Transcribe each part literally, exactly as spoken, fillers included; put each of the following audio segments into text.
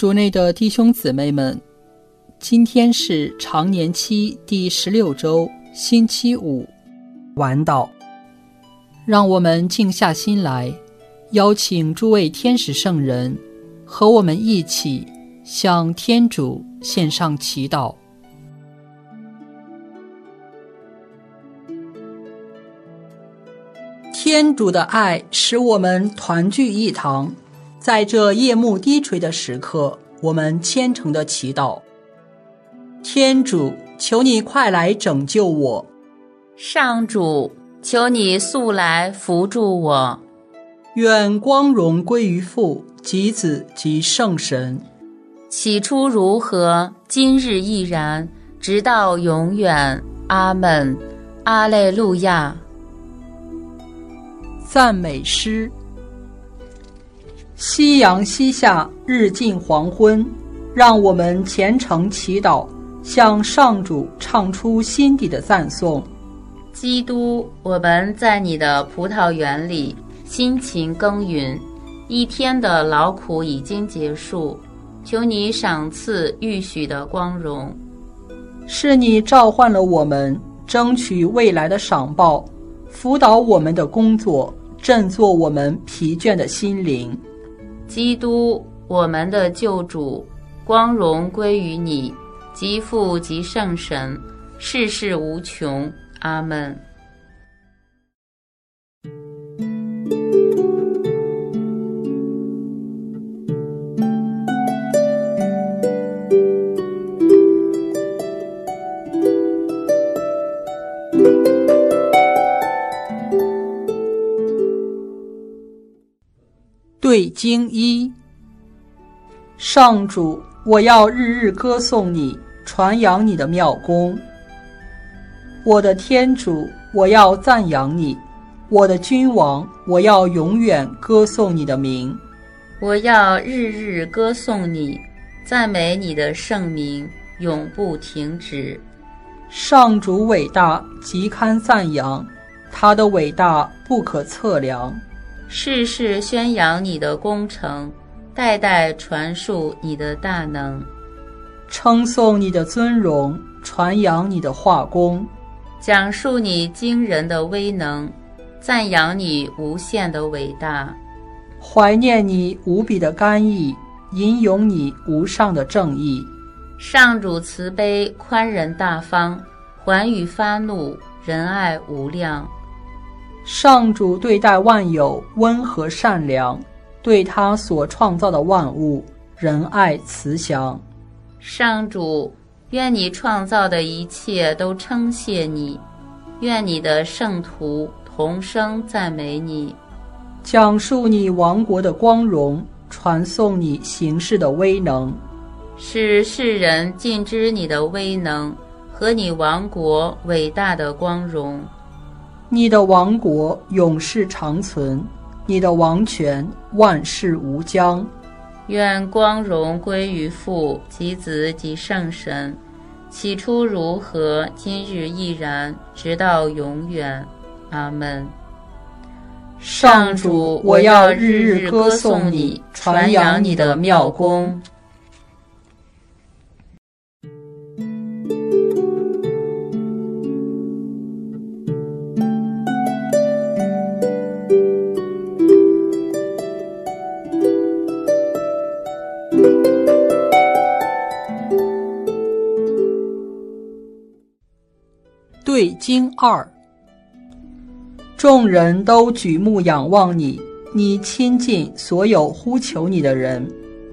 主内的弟兄姊妹们，今天是常年期第十六周星期五晚祷，让我们静下心来，邀请诸位天使圣人和我们一起向天主献上祈祷。天主的爱使我们团聚一堂，在这夜幕低垂的时刻，我们虔诚的祈祷。天主，求你快来拯救我。 上主，求你速来扶助我。 愿光荣归于父及子及圣神。 起初如何，今日亦然，直到永远。阿们。阿肋路亚。 赞美诗。夕阳西下，日近黄昏，让我们虔诚祈祷，向上主唱出心底的赞颂。 基督，我们在你的葡萄园里辛勤耕耘，一天的劳苦已经结束，求你赏赐预许的光荣。 是你召唤了我们，争取未来的赏报，辅导我们的工作，振作我们疲倦的心灵。 基督，我们的救主，光荣归于你，即父即圣神，世世无穷。阿们。 对经一。上主，我要日日歌颂你，传扬你的妙功。我的天主，我要赞扬你；我的君王，我要永远歌颂你的名。 我要日日歌颂你，赞美你的圣名，永不停止。 上主伟大，极堪赞扬，他的伟大不可测量。 世世宣扬你的工程，代代传述你的大能。 称颂你的尊荣，传扬你的化工， 讲述你惊人的威能，赞扬你无限的伟大。 怀念你无比的甘义，吟咏你无上的正义。 上主慈悲宽仁大方，还予发怒，仁爱无量。 上主对待万有温和善良，对他所创造的万物仁爱慈祥。 上主，愿你创造的一切都称谢你，愿你的圣徒同声赞美你。 讲述你王国的光荣，传颂你行事的威能， 使世人尽知你的威能和你王国伟大的光荣。 你的王国永世长存，你的王权万世无疆。 愿光荣归于父及子及圣神，起初如何，今日亦然，直到永远。阿们。 上主，我要日日歌颂你，传扬你的妙功。对经二。众人都举目仰望你，你亲近所有呼求你的人。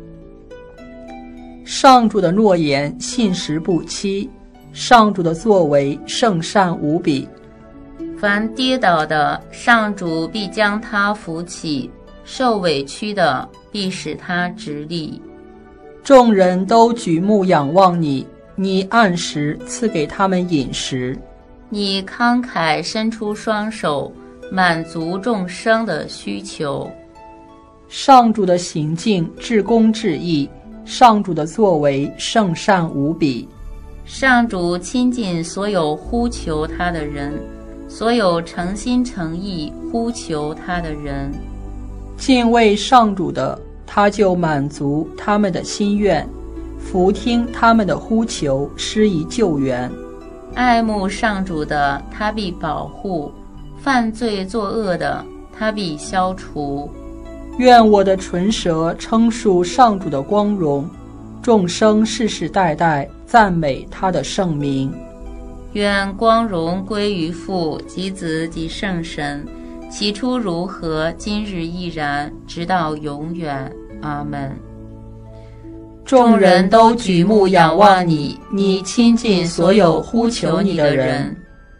上主的诺言信实不欺，上主的作为圣善无比。 凡跌倒的，上主必将他扶起；受委屈的，必使他直立。 众人都举目仰望你，你按时赐给他们饮食。 你慷慨伸出双手，满足众生的需求。 上主的行径至公至义，上主的作为圣善无比。 上主亲近所有呼求他的人，所有诚心诚意呼求他的人。 敬畏上主的他就满足他们的心愿，俯听他们的呼求，施以救援。 爱慕上主的，他必保护；犯罪作恶的，他必消除。 愿我的唇舌称述上主的光荣，众生世世代代赞美他的圣名。 愿光荣归于父及子及圣神，起初如何，今日亦然，直到永远。阿们。众人都举目仰望你，你亲近所有呼求你的人。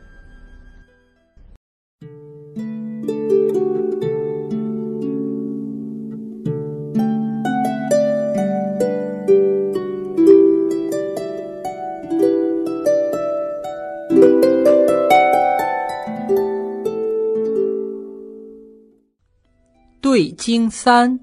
对经三。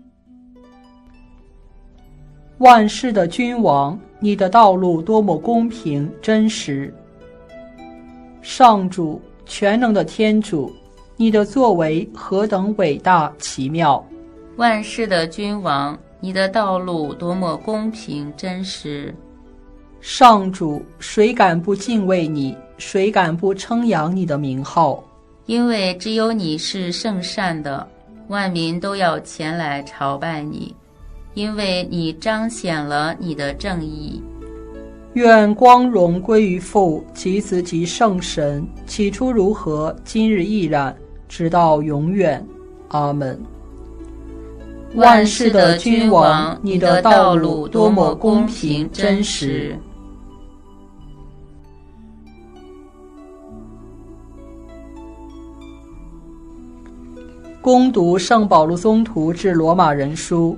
万世的君王，你的道路多么公平真实！上主，全能的天主，你的作为何等伟大奇妙！ 万世的君王，你的道路多么公平真实！ 上主，谁敢不敬畏你？谁敢不称扬你的名号？ 因为只有你是圣善的，万民都要前来朝拜你，因为你彰显了你的正义。 愿光荣归于父及子及圣神，起初如何，今日亦然，直到永远。阿们。 万世的君王，你的道路多么公平真实！ 恭读圣保禄宗徒致罗马人书。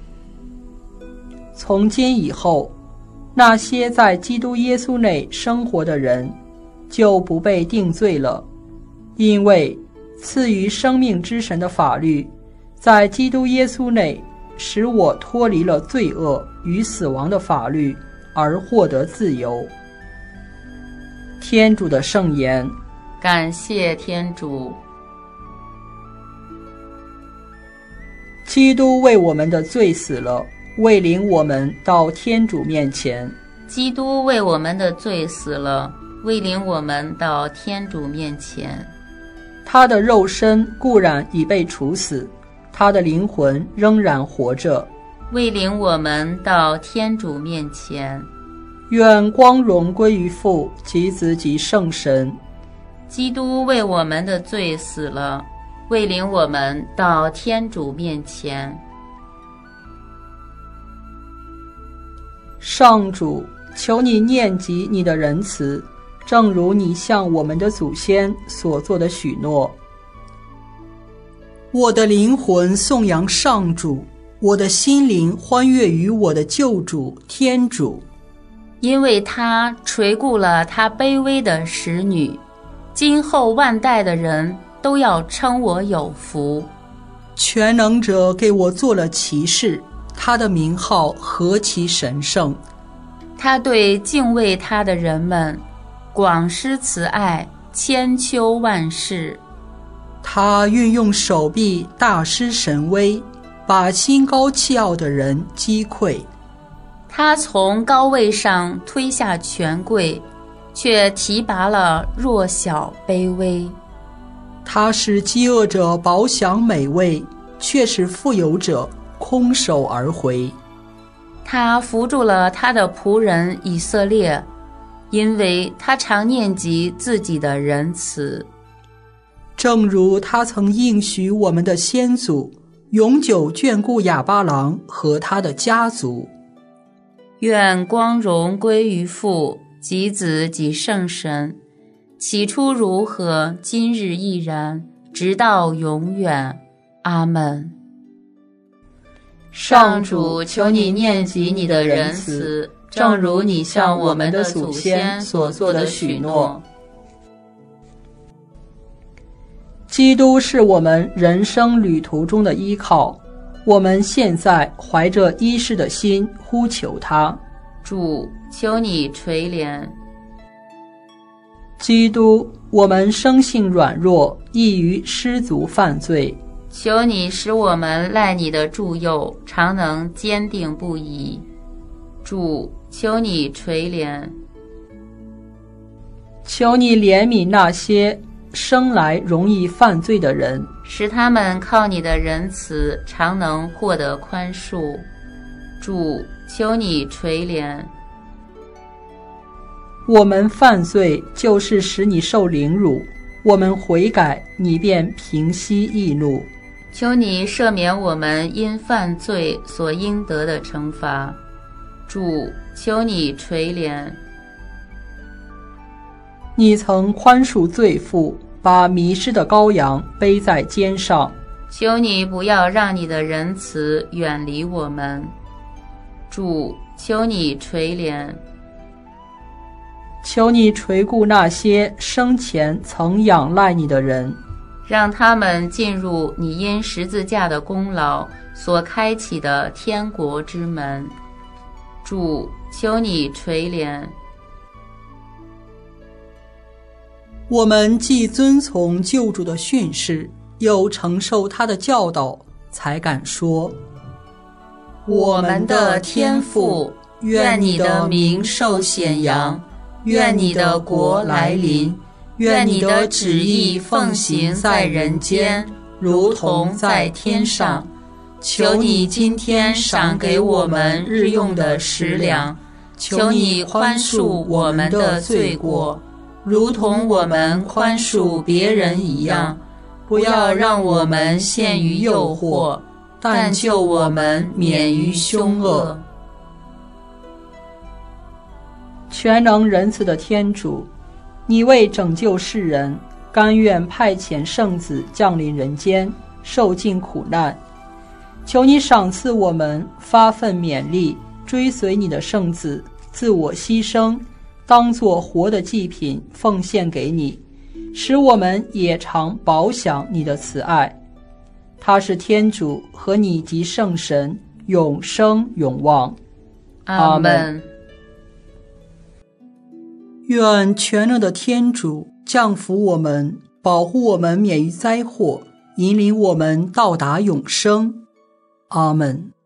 从今以后，那些在基督耶稣内生活的人，就不被定罪了，因为赐予生命之神的法律，在基督耶稣内，使我脱离了罪恶与死亡的法律，而获得自由。天主的圣言。 感谢天主。 基督为我们的罪死了，为领我们到天主面前。 基督为我们的罪死了，为领我们到天主面前。 他的肉身固然已被处死，他的灵魂仍然活着， 为领我们到天主面前。 愿光荣归于父及子及圣神。 基督为我们的罪死了，为领我们到天主面前。 上主，求你念及你的仁慈，正如你向我们的祖先所做的许诺。我的灵魂颂扬上主，我的心灵欢悦于我的救主天主， 因为他垂顾了他卑微的使女，今后万代的人都要称我有福。 全能者给我做了骑士，他的名号何其神圣！ 他对敬畏他的人们广施慈爱，千秋万世。 他运用手臂大施神威，把心高气傲的人击溃。 他从高位上推下权贵，却提拔了弱小卑微。 他使饥饿者饱享美味，却使富有者空手而回。 他扶助了他的仆人以色列，因为他常念及自己的仁慈。 正如他曾应许我们的先祖，永久眷顾亚巴郎和他的家族。 愿光荣归于父及子及圣神，起初如何，今日亦然，直到永远。阿们。上主，求你念及你的仁慈，正如你向我们的祖先所做的许诺。 基督是我们人生旅途中的依靠，我们现在怀着依恃的心呼求他。 主，求你垂怜。 基督，我们生性软弱，易于失足犯罪， 求你使我们赖你的助佑，常能坚定不移。主，求你垂怜。 求你怜悯那些生来容易犯罪的人， 使他们靠你的仁慈常能获得宽恕。主，求你垂怜。 我们犯罪就是使你受凌辱，我们悔改，你便平息易怒。 求你赦免我们因犯罪所应得的惩罚。主，求你垂怜。 你曾宽恕罪妇，把迷失的羔羊背在肩上。 求你不要让你的仁慈远离我们。主，求你垂怜。 求你垂顾那些生前曾仰赖你的人， 让他们进入你因十字架的功劳所开启的天国之门。主，求你垂怜。 我们既遵从救主的训示，又承受他的教导，才敢说： 我们的天父，愿你的名受显扬，愿你的国来临，愿你的旨意奉行在人间，如同在天上。求你今天赏给我们日用的食粮，求你宽恕我们的罪过，如同我们宽恕别人一样。不要让我们陷于诱惑，但救我们免于凶恶。 全能仁慈的天主，你为拯救世人，甘愿派遣圣子降临人间，受尽苦难。求你赏赐我们发奋勉励，追随你的圣子，自我牺牲，当作活的祭品奉献给你，使我们也常饱享你的慈爱。他是天主，和你及圣神永生永望。 阿们。 愿全能的天主降福我们，保护我们免于灾祸，引领我们到达永生。阿们。